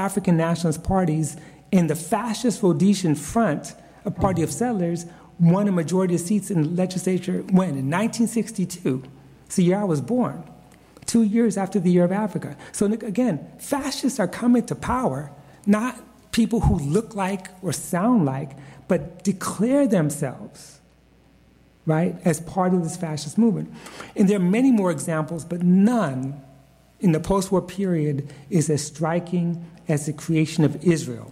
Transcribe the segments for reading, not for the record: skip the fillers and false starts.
African nationalist parties and the fascist Rhodesian Front, a party of settlers, won a majority of seats in the legislature when? In 1962. It's the year I was born, 2 years after the Year of Africa. So again, fascists are coming to power, not people who look like or sound like, but declare themselves, right, as part of this fascist movement. And there are many more examples, but none in the post-war period is as striking as the creation of Israel.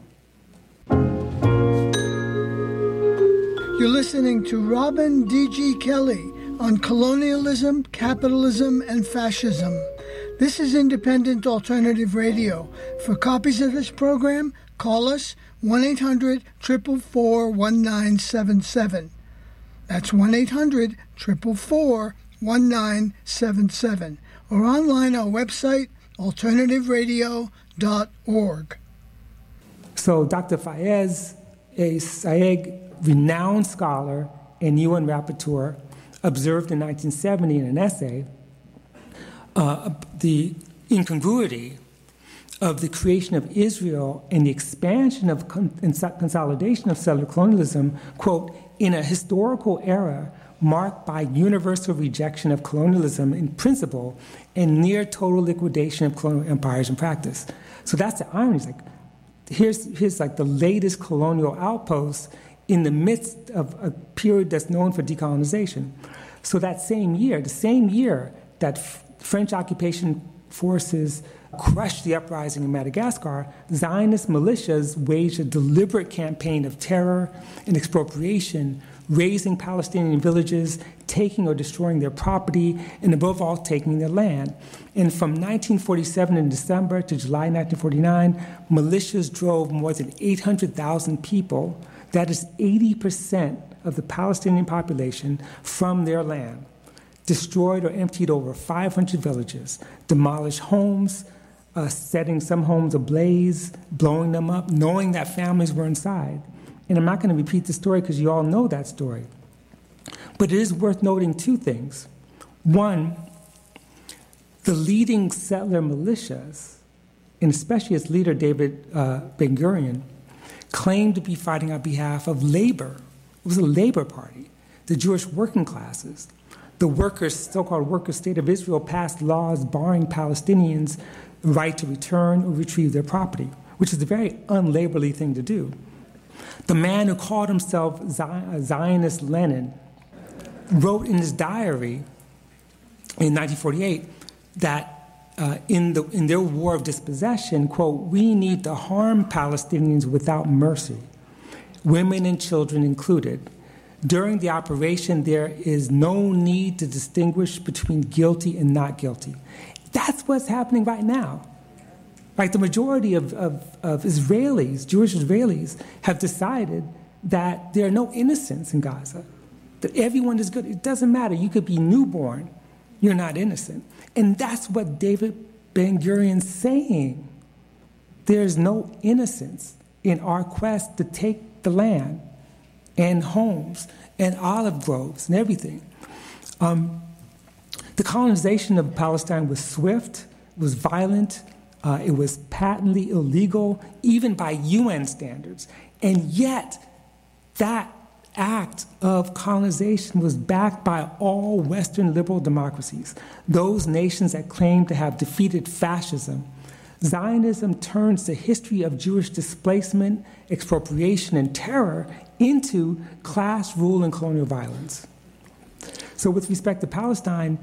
You're listening to Robin D.G. Kelley on colonialism, capitalism, and fascism. This is Independent Alternative Radio. For copies of this program, call us 1-800-444-1977. That's 1-800-444-1977. Or online our website, alternativeradio.org. So Dr. Fayez Saeg, renowned scholar and UN rapporteur, observed in 1970 in an essay the incongruity of the creation of Israel and the expansion of and consolidation of settler colonialism, quote, in a historical era marked by universal rejection of colonialism in principle and near total liquidation of colonial empires in practice. So that's the irony. It's like, here's like the latest colonial outpost in the midst of a period that's known for decolonization. So that same year, the same year that French occupation forces crushed the uprising in Madagascar, Zionist militias waged a deliberate campaign of terror and expropriation, razing Palestinian villages, taking or destroying their property, and above all, taking their land. And from 1947 in December to July 1949, militias drove more than 800,000 people, that is 80% of the Palestinian population, from their land, destroyed or emptied over 500 villages, demolished homes, setting some homes ablaze, blowing them up, knowing that families were inside. And I'm not going to repeat the story because you all know that story. But it is worth noting two things. One, the leading settler militias, and especially its leader, David Ben-Gurion, claimed to be fighting on behalf of labor. It was a labor party, the Jewish working classes. The workers, so-called worker state of Israel, passed laws barring Palestinians the right to return or retrieve their property, which is a very unlaborly thing to do. The man who called himself Zionist Lenin wrote in his diary in 1948 that in their war of dispossession, quote, "We need to harm Palestinians without mercy, women and children included. During the operation, there is no need to distinguish between guilty and not guilty." That's what's happening right now. Right, the majority of Israelis, Jewish Israelis, have decided that there are no innocents in Gaza, that everyone is good. It doesn't matter. You could be newborn. You're not innocent. And that's what David Ben-Gurion's saying. There's no innocence in our quest to take the land and homes and olive groves and everything. The colonization of Palestine was swift, was violent, it was patently illegal, even by UN standards. And yet, that act of colonization was backed by all Western liberal democracies, those nations that claim to have defeated fascism. Zionism turns the history of Jewish displacement, expropriation, and terror into class rule and colonial violence. So with respect to Palestine,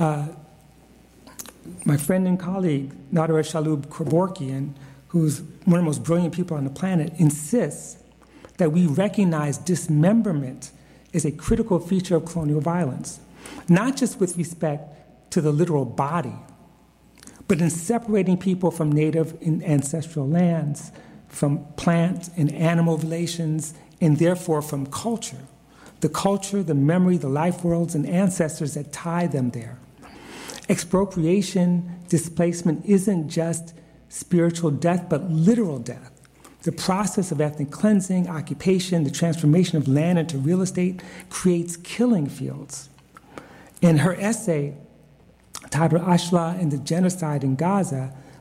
my friend and colleague, Nader Shalhoub-Kevorkian, who's one of the most brilliant people on the planet, insists that we recognize dismemberment as a critical feature of colonial violence, not just with respect to the literal body, but in separating people from native and ancestral lands, from plant and animal relations, and therefore from culture, the memory, the life worlds, and ancestors that tie them there. Expropriation, displacement isn't just spiritual death, but literal death. The process of ethnic cleansing, occupation, the transformation of land into real estate creates killing fields. In her essay, titled Ashla and the Genocide in Gaza,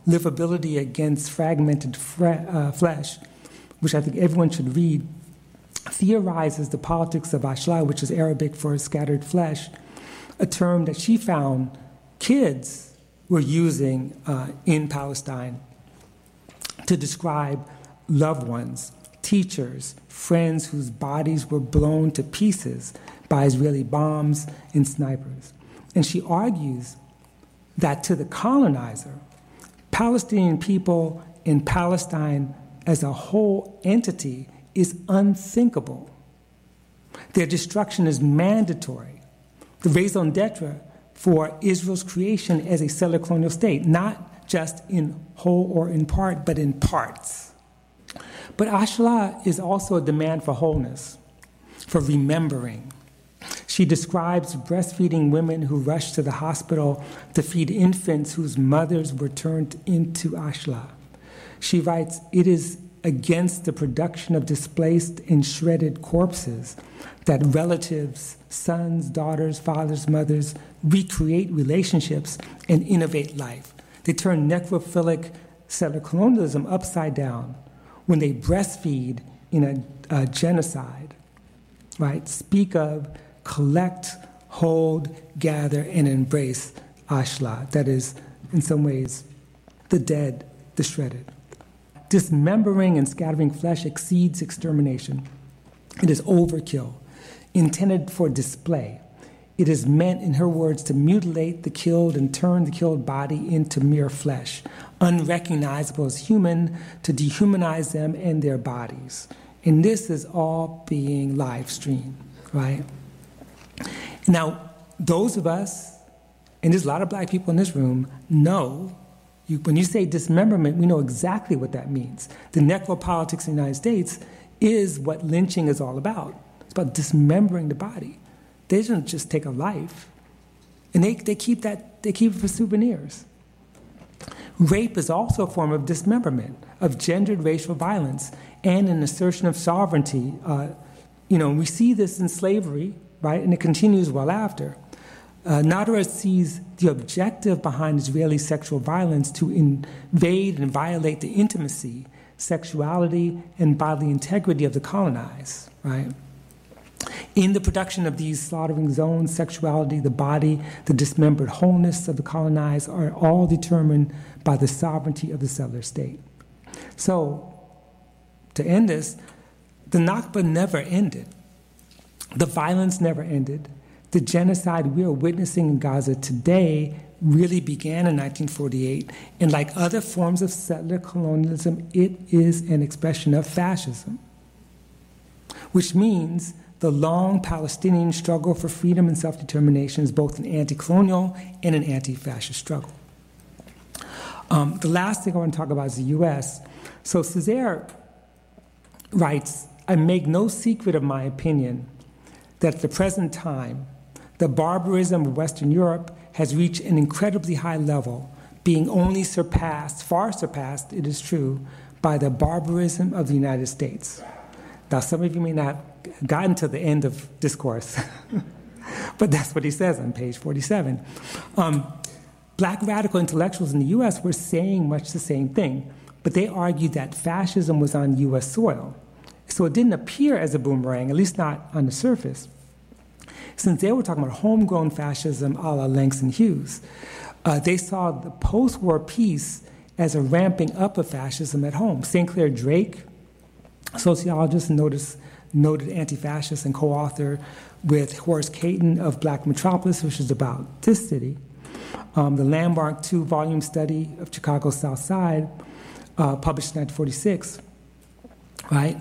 Livability Against Fragmented Flesh, which I think everyone should read, theorizes the politics of ashla, which is Arabic for scattered flesh, a term that she found kids were using in Palestine to describe loved ones, teachers, friends whose bodies were blown to pieces by Israeli bombs and snipers. And she argues that to the colonizer, Palestinian people in Palestine as a whole entity is unthinkable. Their destruction is mandatory. The raison d'etre for Israel's creation as a settler colonial state, not just in whole or in part, but in parts. But ashla is also a demand for wholeness, for remembering. She describes breastfeeding women who rush to the hospital to feed infants whose mothers were turned into ashla. She writes, "It is against the production of displaced and shredded corpses that relatives, sons, daughters, fathers, mothers recreate relationships and innovate life. They turn necrophilic settler colonialism upside down when they breastfeed in a genocide, right? Speak of, collect, hold, gather, and embrace ashla. That is, in some ways, the dead, the shredded. Dismembering and scattering flesh exceeds extermination. It is overkill, intended for display. It is meant, in her words, to mutilate the killed and turn the killed body into mere flesh, unrecognizable as human, to dehumanize them and their bodies. And this is all being live streamed, right? Now, those of us, and there's a lot of black people in this room, know, when you say dismemberment, we know exactly what that means. The necropolitics in the United States is what lynching is all about. It's about dismembering the body. They don't just take a life, and they keep it for souvenirs. Rape is also a form of dismemberment, of gendered racial violence, and an assertion of sovereignty. We see this in slavery, right, and it continues well after. Nadra sees the objective behind Israeli sexual violence to invade and violate the intimacy, sexuality, and bodily integrity of the colonized, right? In the production of these slaughtering zones, sexuality, the body, the dismembered wholeness of the colonized are all determined by the sovereignty of the settler state. So, to end this, the Nakba never ended. The violence never ended. The genocide we are witnessing in Gaza today really began in 1948, and like other forms of settler colonialism, it is an expression of fascism, which means the long Palestinian struggle for freedom and self-determination is both an anti-colonial and an anti-fascist struggle. The last thing I want to talk about is the U.S. So Césaire writes, "I make no secret of my opinion that at the present time, the barbarism of Western Europe has reached an incredibly high level, being only far surpassed, it is true, by the barbarism of the United States." Now, some of you may not have gotten to the end of discourse, but that's what he says on page 47. Black radical intellectuals in the U.S. were saying much the same thing, but they argued that fascism was on U.S. soil. So it didn't appear as a boomerang, at least not on the surface, since they were talking about homegrown fascism a la Langston Hughes. They saw the post-war peace as a ramping up of fascism at home. St. Clair Drake, sociologist and noted anti-fascist and co-author with Horace Caton of Black Metropolis, which is about this city. The Landmark 2-volume study of Chicago's South Side, published in 1946, right?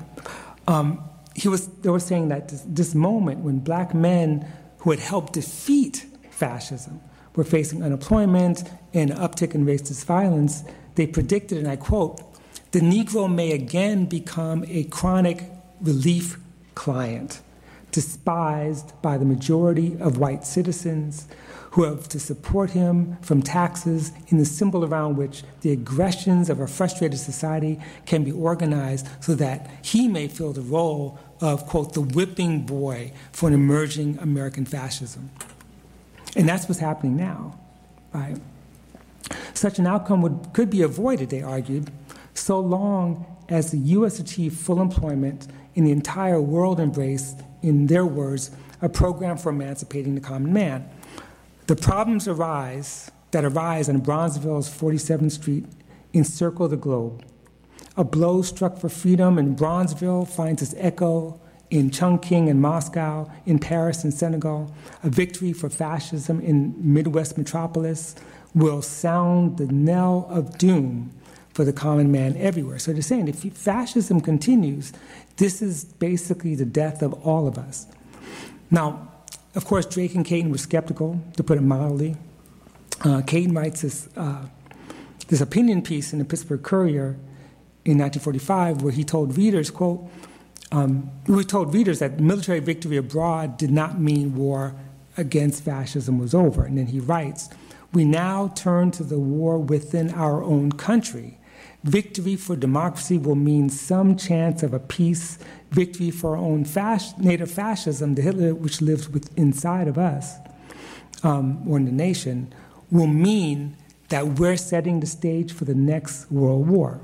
They were saying that this moment when black men who had helped defeat fascism were facing unemployment and an uptick in racist violence, they predicted, and I quote, "The Negro may again become a chronic relief client, despised by the majority of white citizens who have to support him from taxes in the symbol around which the aggressions of a frustrated society can be organized so that he may fill the role of, quote, the whipping boy for an emerging American fascism." And that's what's happening now, right? Such an outcome could be avoided, they argued, so long as the U.S. achieved full employment in the entire world embraced, in their words, a program for emancipating the common man. The problems that arise on Bronzeville's 47th Street encircle the globe. A blow struck for freedom in Bronzeville finds its echo in Chongqing and Moscow, in Paris and Senegal. A victory for fascism in Midwest metropolis will sound the knell of doom for the common man everywhere. So they're saying if fascism continues, this is basically the death of all of us. Now, of course, Drake and Caton were skeptical, to put it mildly. Caton writes this opinion piece in the Pittsburgh Courier in 1945 where he told readers, quote, we told readers that military victory abroad did not mean war against fascism was over. And then he writes, we now turn to the war within our own country. Victory for democracy will mean some chance of a peace. Victory for our own native fascism, the Hitler which lives inside of us, or in the nation, will mean that we're setting the stage for the next world war.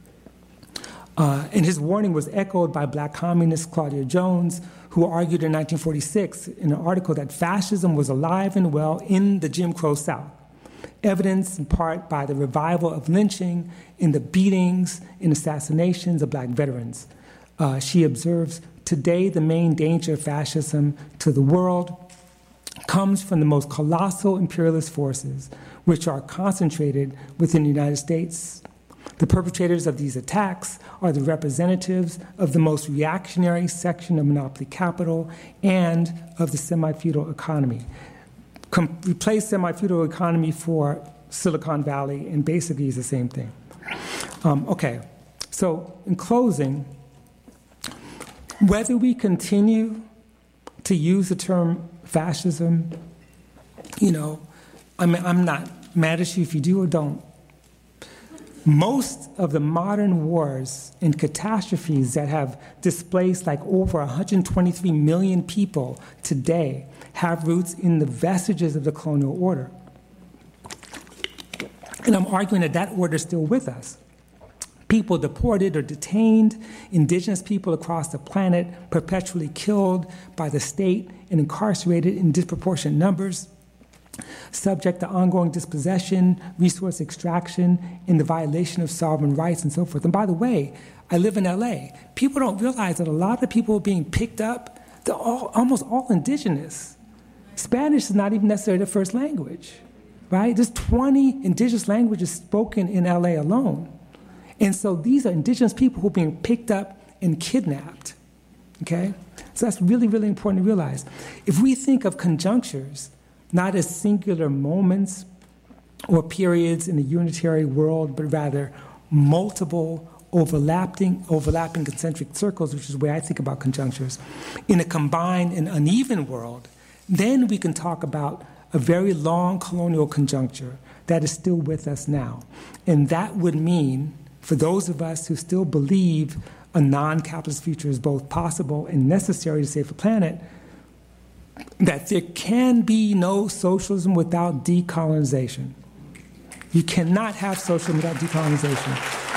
And his warning was echoed by black communist Claudia Jones, who argued in 1946 in an article that fascism was alive and well in the Jim Crow South, evidenced in part by the revival of lynching, in the beatings and assassinations of black veterans. She observes, today the main danger of fascism to the world comes from the most colossal imperialist forces, which are concentrated within the United States. The perpetrators of these attacks are the representatives of the most reactionary section of monopoly capital and of the semi-feudal economy. Replace semi-feudal economy for Silicon Valley, and basically it's the same thing. Okay, so in closing, whether we continue to use the term fascism, I'm not mad at you if you do or don't. Most of the modern wars and catastrophes that have displaced like over 123 million people today have roots in the vestiges of the colonial order. And I'm arguing that order is still with us. People deported or detained, indigenous people across the planet perpetually killed by the state and incarcerated in disproportionate numbers, subject to ongoing dispossession, resource extraction, and the violation of sovereign rights and so forth. And by the way, I live in LA. People don't realize that a lot of the people being picked up, they're almost all indigenous. Spanish is not even necessarily the first language, right? There's 20 indigenous languages spoken in LA alone. And so these are indigenous people who are being picked up and kidnapped, okay? So that's really, really important to realize. If we think of conjunctures not as singular moments or periods in a unitary world, but rather multiple overlapping concentric circles, which is the way I think about conjunctures, in a combined and uneven world, then we can talk about a very long colonial conjuncture that is still with us now. And that would mean, for those of us who still believe a non-capitalist future is both possible and necessary to save the planet, that there can be no socialism without decolonization. You cannot have socialism without decolonization.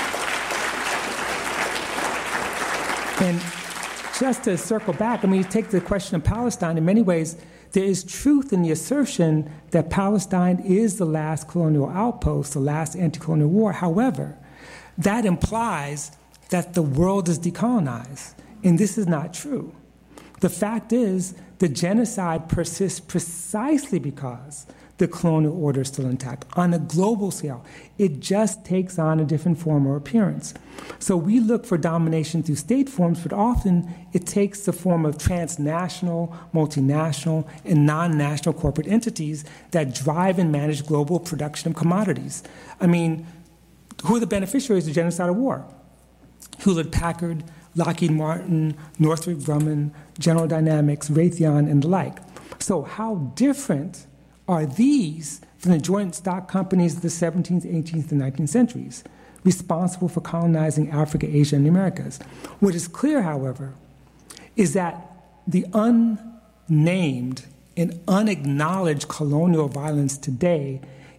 And just to circle back, you take the question of Palestine, in many ways, there is truth in the assertion that Palestine is the last colonial outpost, the last anti-colonial war. However, that implies that the world is decolonized, and this is not true. The fact is, the genocide persists precisely because the colonial order is still intact. On a global scale, it just takes on a different form or appearance. So we look for domination through state forms, but often it takes the form of transnational, multinational, and non-national corporate entities that drive and manage global production of commodities. Who are the beneficiaries of genocidal war? Hewlett-Packard, Lockheed Martin, Northrop Grumman, General Dynamics, Raytheon, and the like. So how different are these from the joint stock companies of the 17th, 18th, and 19th centuries, responsible for colonizing Africa, Asia, and the Americas? What is clear, however, is that the unnamed and unacknowledged colonial violence today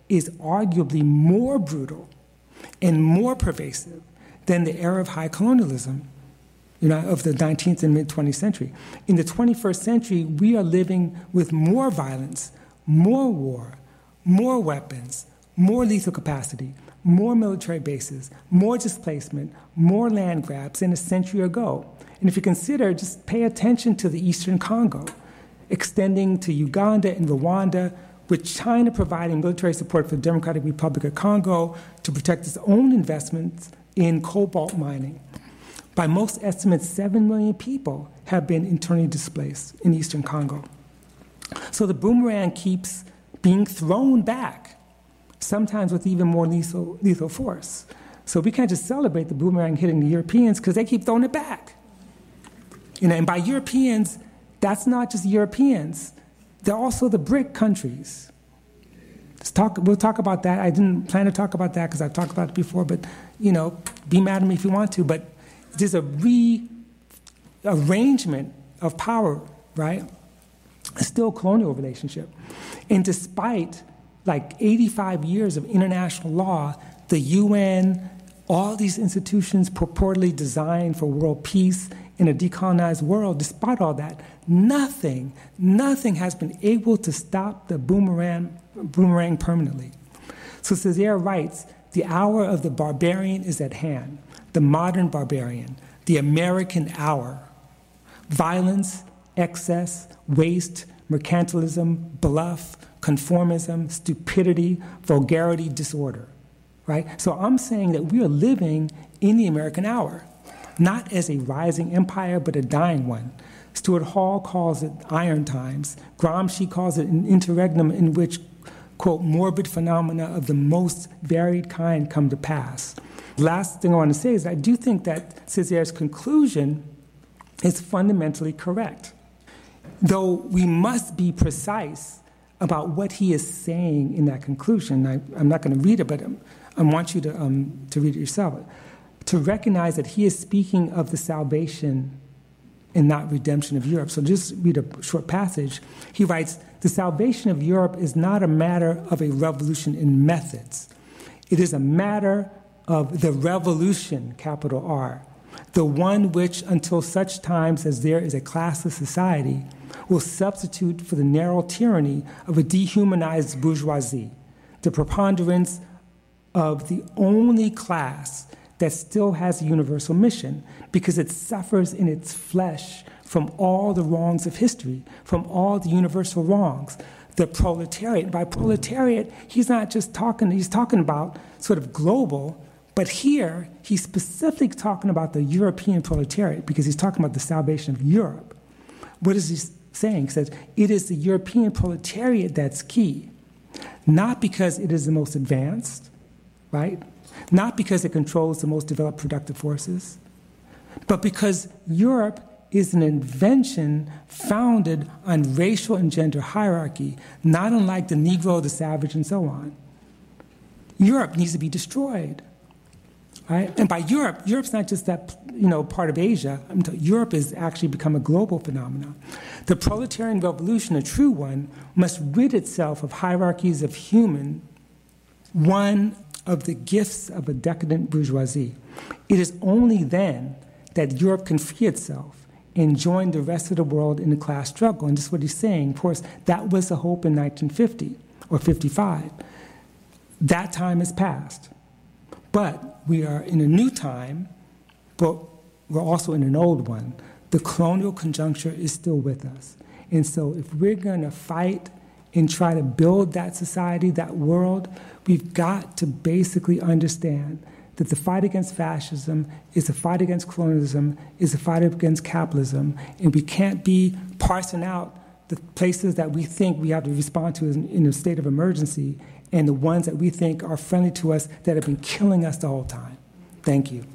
is arguably more brutal and more pervasive than the era of high colonialism, of the 19th and mid-20th century. In the 21st century, we are living with more violence, more war, more weapons, more lethal capacity, more military bases, more displacement, more land grabs than a century ago. And if you consider, just pay attention to the Eastern Congo, extending to Uganda and Rwanda, with China providing military support for the Democratic Republic of Congo to protect its own investments in cobalt mining. By most estimates, 7 million people have been internally displaced in Eastern Congo. So the boomerang keeps being thrown back, sometimes with even more lethal force. So we can't just celebrate the boomerang hitting the Europeans because they keep throwing it back. And by Europeans, that's not just Europeans. They're also the BRIC countries. We'll talk about that. I didn't plan to talk about that because I've talked about it before, but, be mad at me if you want to. But there's a rearrangement of power, right? It's still a colonial relationship. And despite 85 years of international law, the UN, all these institutions purportedly designed for world peace in a decolonized world, despite all that, nothing has been able to stop the boomerang permanently. So Césaire writes, the hour of the barbarian is at hand, the modern barbarian, the American hour. Violence, excess, waste, mercantilism, bluff, conformism, stupidity, vulgarity, disorder, right? So I'm saying that we are living in the American hour, not as a rising empire, but a dying one. Stuart Hall calls it iron times. Gramsci calls it an interregnum in which, quote, morbid phenomena of the most varied kind come to pass. Last thing I want to say is I do think that Césaire's conclusion is fundamentally correct, though we must be precise about what he is saying in that conclusion. I'm not going to read it, but I want you to read it yourself. To recognize that he is speaking of the salvation and not redemption of Europe. So just read a short passage. He writes, the salvation of Europe is not a matter of a revolution in methods. It is a matter of the revolution, capital R, the one which, until such times as there is a classless society, will substitute for the narrow tyranny of a dehumanized bourgeoisie, the preponderance of the only class that still has a universal mission because it suffers in its flesh from all the wrongs of history, from all the universal wrongs. The proletariat, by proletariat, he's talking about sort of global, but here he's specifically talking about the European proletariat because he's talking about the salvation of Europe. What is he saying? He says, it is the European proletariat that's key, not because it is the most advanced, right? Not because it controls the most developed productive forces, but because Europe is an invention founded on racial and gender hierarchy, not unlike the Negro, the savage, and so on. Europe needs to be destroyed, right? And by Europe, Europe's not just that, part of Asia. Europe has actually become a global phenomenon. The proletarian revolution, a true one, must rid itself of hierarchies of one of the gifts of a decadent bourgeoisie. It is only then that Europe can free itself and join the rest of the world in the class struggle. And this is what he's saying. Of course, that was the hope in 1950 or 55. That time has passed. But we are in a new time, but we're also in an old one. The colonial conjuncture is still with us. And so if we're going to fight and try to build that society, that world, we've got to basically understand that the fight against fascism is a fight against colonialism, is a fight against capitalism, and we can't be parsing out the places that we think we have to respond to in a state of emergency and the ones that we think are friendly to us that have been killing us the whole time. Thank you.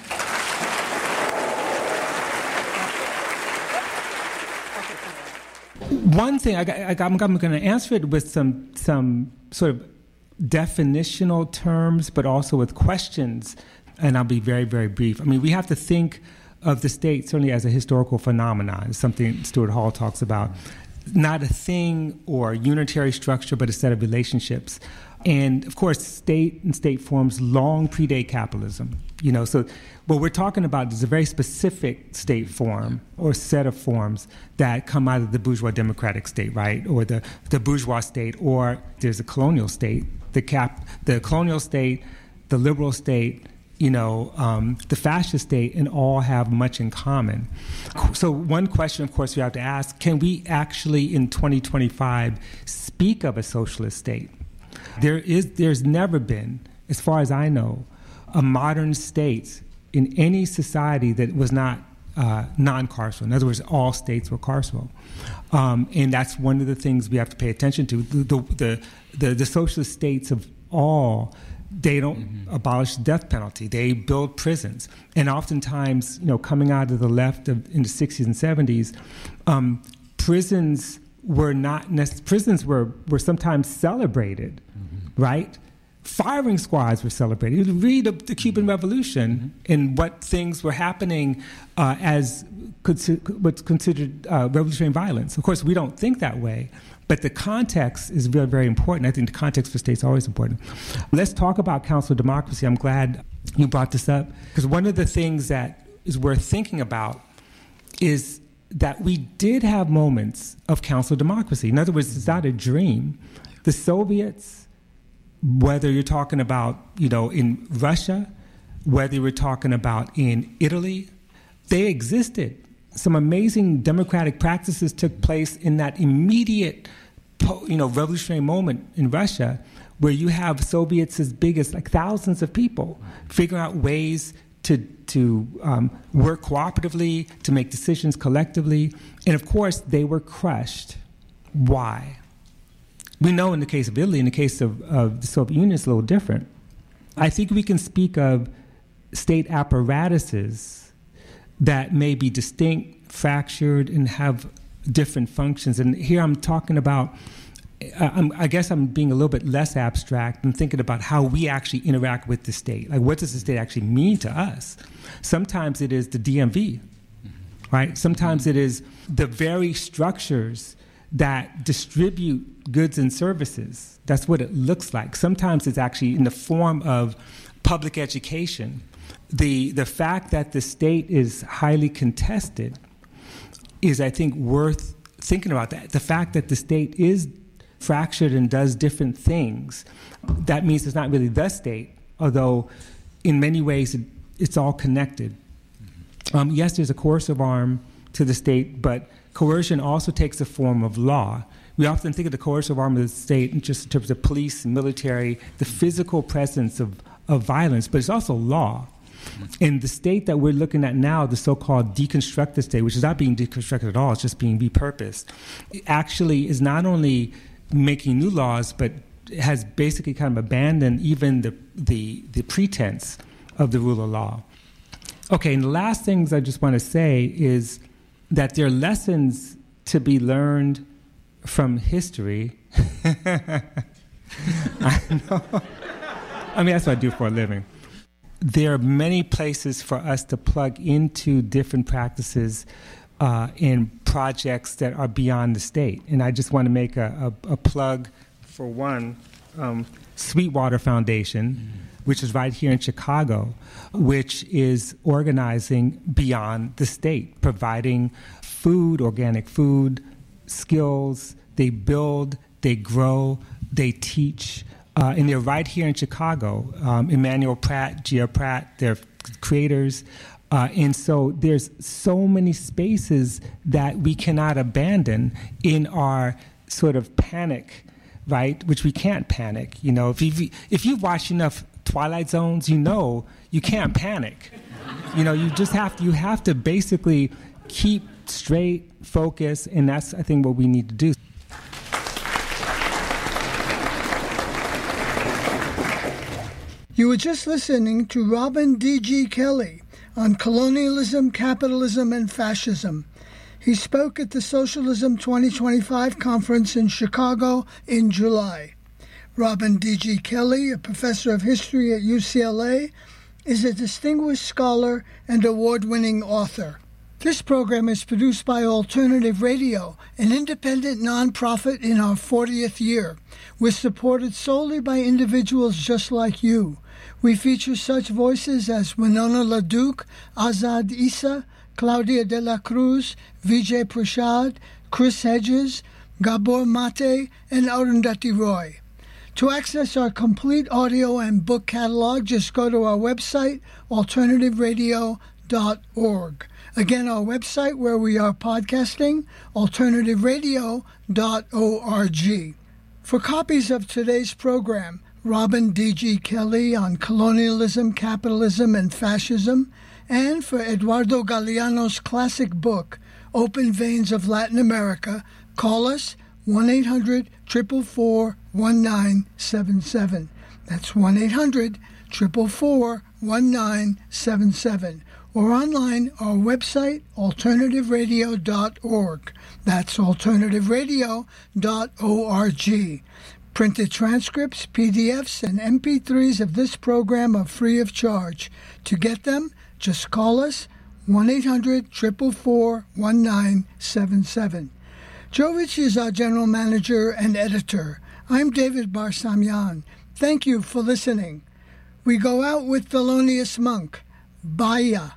One thing, I'm going to answer it with some sort of definitional terms, but also with questions, and I'll be very, very brief. I mean, we have to think of the state certainly as a historical phenomenon. It's something Stuart Hall talks about. Not a thing or unitary structure, but a set of relationships. And, of course, state and state forms long predate capitalism. So what we're talking about is a very specific state form or set of forms that come out of the bourgeois democratic state, right, or the bourgeois state, or there's a colonial state, the colonial state, the liberal state, the fascist state, and all have much in common. So one question, of course, we have to ask, can we actually in 2025 speak of a socialist state? There's never been, as far as I know, a modern state in any society that was not non-carceral. In other words, all states were carceral. And that's one of the things we have to pay attention to. The socialist states of all, they don't abolish the death penalty. They build prisons. And oftentimes, coming out of the left in the 60s and 70s, prisons were sometimes celebrated, right? Firing squads were celebrated. You read the Cuban Revolution and what things were happening as what's considered revolutionary violence. Of course, we don't think that way, but the context is very, very important. I think the context for states is always important. Let's talk about council democracy. I'm glad you brought this up, because one of the things that is worth thinking about is that we did have moments of council democracy. In other words, it's not a dream. The Soviets, whether you're talking about, in Russia, whether we're talking about in Italy, they existed. Some amazing democratic practices took place in that immediate, revolutionary moment in Russia, where you have Soviets as big as thousands of people figuring out ways to work cooperatively, to make decisions collectively. And of course, they were crushed. Why? We know in the case of Italy, in the case of the Soviet Union, it's a little different. I think we can speak of state apparatuses that may be distinct, fractured, and have different functions. And here I'm talking about, I guess I'm being a little bit less abstract and thinking about how we actually interact with the state. What does the state actually mean to us? Sometimes it is the DMV, right? Sometimes it is the very structures that distribute goods and services. That's what it looks like. Sometimes it's actually in the form of public education. The fact that the state is highly contested is, I think, worth thinking about. That the fact that the state is fractured and does different things, that means it's not really the state, although in many ways it's all connected. Yes, there's a coercive arm to the state, but coercion also takes the form of law. We often think of the coercive arm of the state in just in terms of police, military, the physical presence of violence, but it's also law. And the state that we're looking at now, the so-called deconstructed state, which is not being deconstructed at all, it's just being repurposed, it actually is not only making new laws, but has basically kind of abandoned even the pretense of the rule of law. Okay, and the last things I just want to say is that there are lessons to be learned from history. I know. I mean, that's what I do for a living. There are many places for us to plug into different practices and projects that are beyond the state. And I just want to make a plug for one, Sweetwater Foundation, which is right here in Chicago, which is organizing beyond the state, providing food, organic food, skills. They build, they grow, they teach. And they're right here in Chicago. Emmanuel Pratt, Gia Pratt, they're creators. And so there's so many spaces that we cannot abandon in our sort of panic, right? Which we can't panic. If you've watched enough Twilight Zones, you can't panic. You just have to basically keep straight, focus, and that's, I think, what we need to do. You were just listening to Robin D.G. Kelley on colonialism, capitalism, and fascism. He spoke at the Socialism 2025 conference in Chicago in July. Robin D.G. Kelley, a professor of history at UCLA, is a distinguished scholar and award-winning author. This program is produced by Alternative Radio, an independent nonprofit in our 40th year. We're supported solely by individuals just like you. We feature such voices as Winona LaDuke, Azad Issa, Claudia de la Cruz, Vijay Prashad, Chris Hedges, Gabor Mate, and Arundhati Roy. To access our complete audio and book catalog, just go to our website, alternativeradio.org. Again, our website where we are podcasting, alternativeradio.org. For copies of today's program, Robin D.G. Kelly on colonialism, capitalism, and fascism, and for Eduardo Galeano's classic book, Open Veins of Latin America, call us 1-800-444-1977. That's 1-800-444-1977. Or online, our website, alternativeradio.org. That's alternativeradio.org. Printed transcripts, PDFs, and MP3s of this program are free of charge. To get them, just call us 1-800-444-1977. Joe Ritchie is our general manager and editor. I'm David Barsamian. Thank you for listening. We go out with Thelonious Monk, Bahia.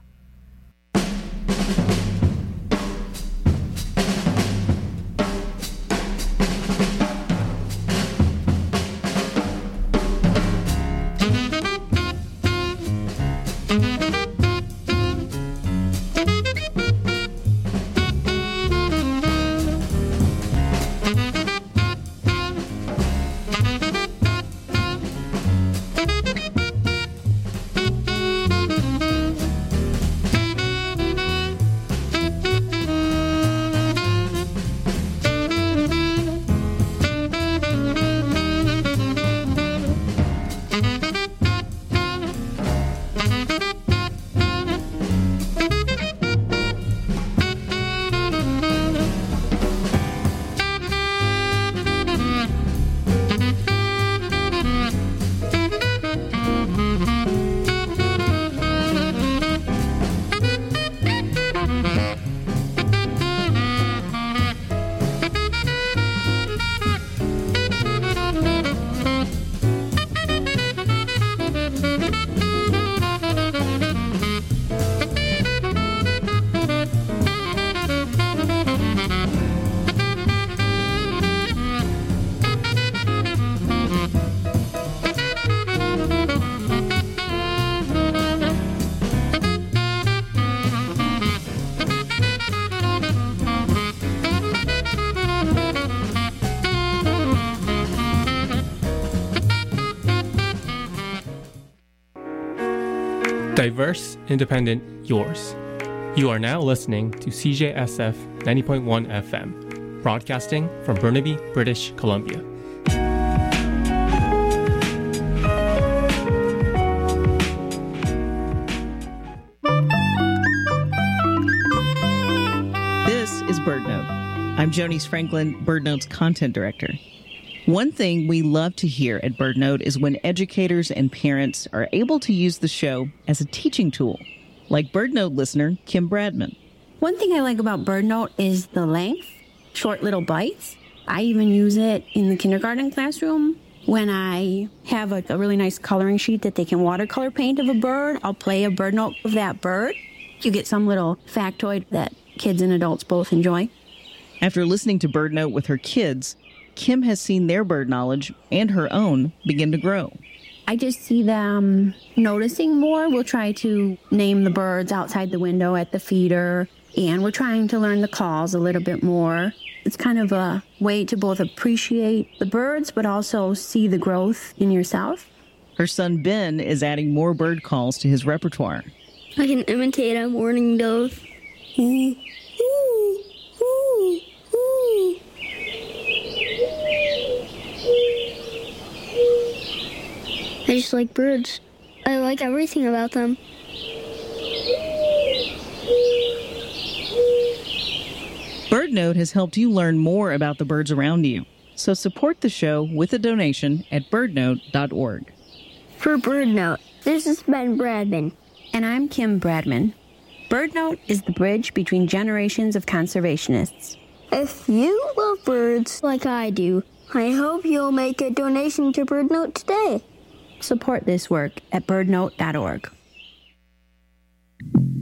Diverse, independent, yours. You are now listening to CJSF 90.1 FM, broadcasting from Burnaby, British Columbia. This is BirdNote. I'm Jonice Franklin, BirdNote's content director. One thing we love to hear at BirdNote is when educators and parents are able to use the show as a teaching tool, like BirdNote listener Kim Bradman. One thing I like about BirdNote is the length, short little bites. I even use it in the kindergarten classroom. When I have a really nice coloring sheet that they can watercolor paint of a bird, I'll play a BirdNote of that bird. You get some little factoid that kids and adults both enjoy. After listening to BirdNote with her kids, Kim has seen their bird knowledge and her own begin to grow. I just see them noticing more. We'll try to name the birds outside the window at the feeder, and we're trying to learn the calls a little bit more. It's kind of a way to both appreciate the birds, but also see the growth in yourself. Her son Ben is adding more bird calls to his repertoire. I can imitate a mourning dove. I just like birds. I like everything about them. BirdNote has helped you learn more about the birds around you. So support the show with a donation at birdnote.org. For BirdNote, this is Ben Bradman. And I'm Kim Bradman. BirdNote is the bridge between generations of conservationists. If you love birds like I do, I hope you'll make a donation to BirdNote today. Support this work at birdnote.org.